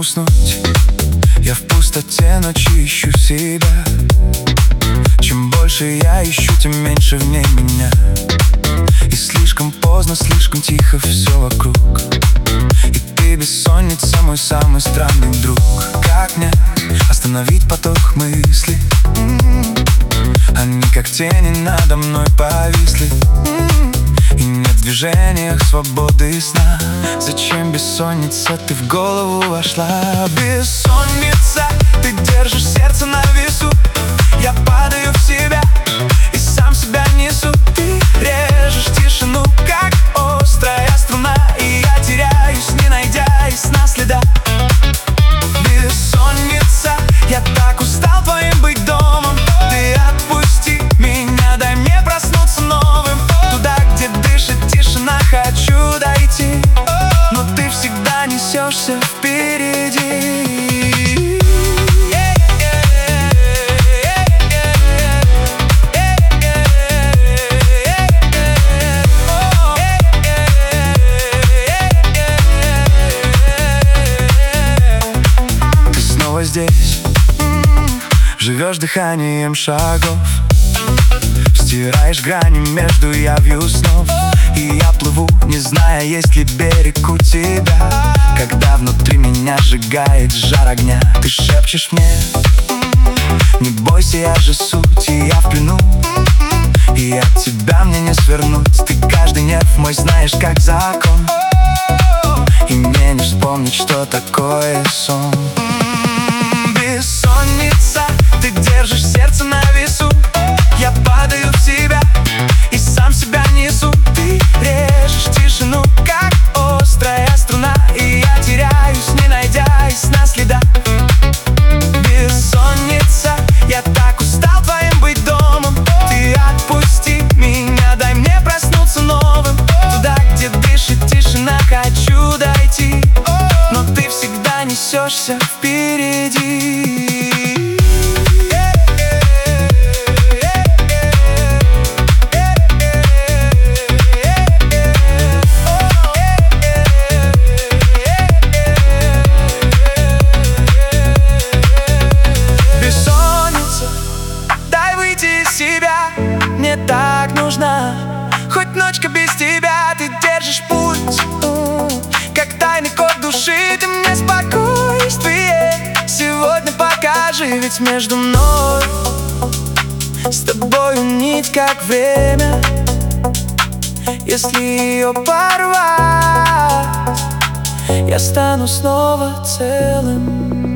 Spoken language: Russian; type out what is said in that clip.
уснуть. Я в пустоте ночи ищу себя. Чем больше я ищу, тем меньше в ней меня. И слишком поздно, слишком тихо все вокруг. И ты, бессонница, мой самый странный друг. Как мне остановить поток мыслей? Они как тени надо мной повисли. И нет в движениях свободы и сна. Зачем, бессонница, ты в голову вошла? Бессонница, ты держишь сердце на весу. Я падаю в себя и сам себя несу. Ты режешь тишину, как острая струна. И я теряюсь, не найдя из сна следа. Бессонница, я так устал твоим быть домом. Ты отпусти меня, дай мне проснуться новым. Туда, где дышит тишина, хочу дойти. Но ты всегда несешься впереди. Здесь живешь дыханием шагов, стираешь грани между явью снов. И я плыву, не зная, есть ли берег у тебя. Когда внутри меня сжигает жар огня, ты шепчешь мне: не бойся, я же суть, и я в плену. И от тебя мне не свернуть. Ты каждый нерв мой знаешь как закон. И мне не вспомнить, что такое сон. Бессонница, ты держишь сердце на весу. Я падаю в себя и сам себя несу. Ты режешь тишину, как острая струна. И я теряюсь, не найдя из сна следа. Бессонница, я так устал твоим быть домом. Ты отпусти меня, дай мне проснуться новым. Туда, где дышит тишина, хочу дойти. Но ты всегда несешься впереди. Бессонница, дай выйти из себя. Мне так нужна хоть ночка без тебя. Ты держишь путь, как тайный код души. Ты мне спокойствие сегодня покажи. Ведь между мной с тобою нить как время. Если ее порвать, я стану снова целым.